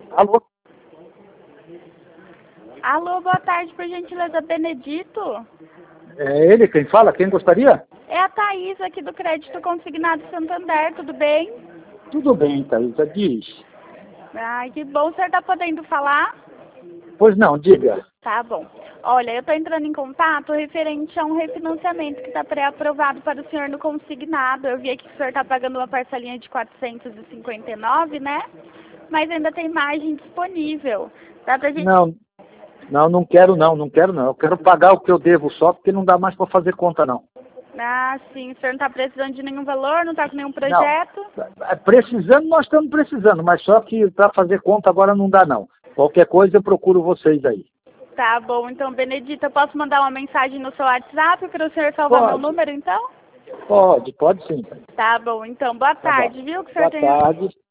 Alô? Alô, boa tarde, por gentileza, Benedito? É ele quem fala? Quem gostaria? É a Thaís aqui do Crédito Consignado Santander, tudo bem? Tudo bem, Thaisa, diz. Ai, que bom, o senhor tá podendo falar? Pois não, diga. Tá bom. Olha, eu tô entrando em contato referente a um refinanciamento que está pré-aprovado para o senhor no consignado. Eu vi aqui que o senhor tá pagando uma parcelinha de 459, né? Mas ainda tem margem disponível. Dá pra gente... Não quero não. Eu quero pagar o que eu devo só, porque não dá mais para fazer conta, não. Ah, sim, o senhor não tá precisando de nenhum valor, não tá com nenhum projeto? Não, precisando, nós estamos precisando, mas só que para fazer conta agora não dá, não. Qualquer coisa eu procuro vocês aí. Tá bom, então, Benedita, eu posso mandar uma mensagem no seu WhatsApp para o senhor salvar meu número, então? Pode sim. Tá bom, então, boa Tá bom. tarde, viu? Que o senhor Boa tenha... tarde.